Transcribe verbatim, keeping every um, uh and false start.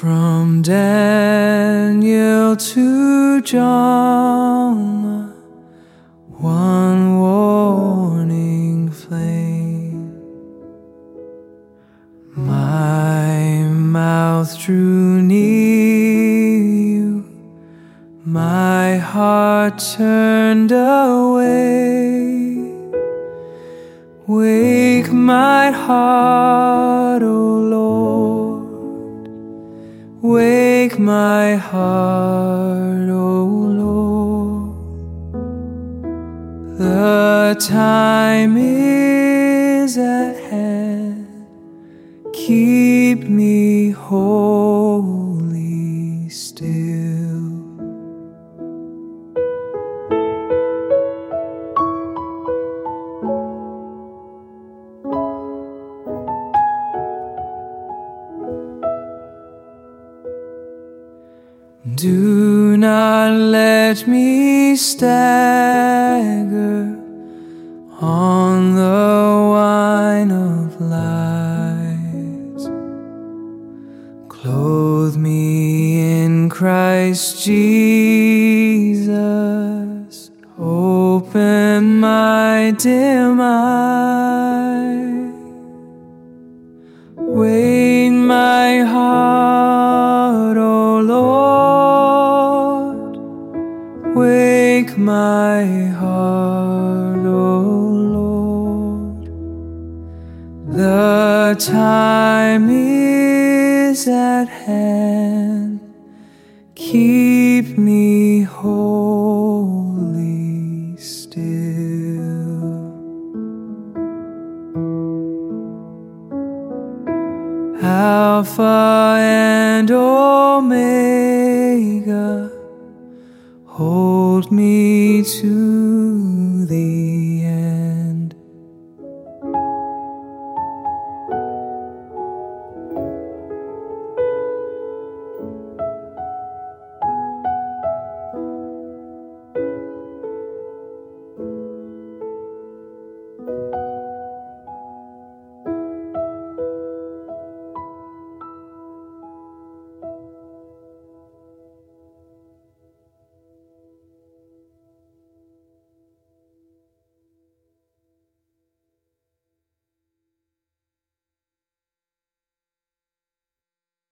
From Daniel to John, one warning flame. My mouth drew near you, my heart turned away. Wake my heart, O Lord, wake my heart, O Lord. The time is at hand, keep me wholly still. Do not let me stagger on the wine of lies. Clothe me in Christ Jesus. Open my dim eye. Wait my heart, O Lord, wake my heart, O Lord. The time is at hand, keep me wholly still. Alpha and Omega, hold me to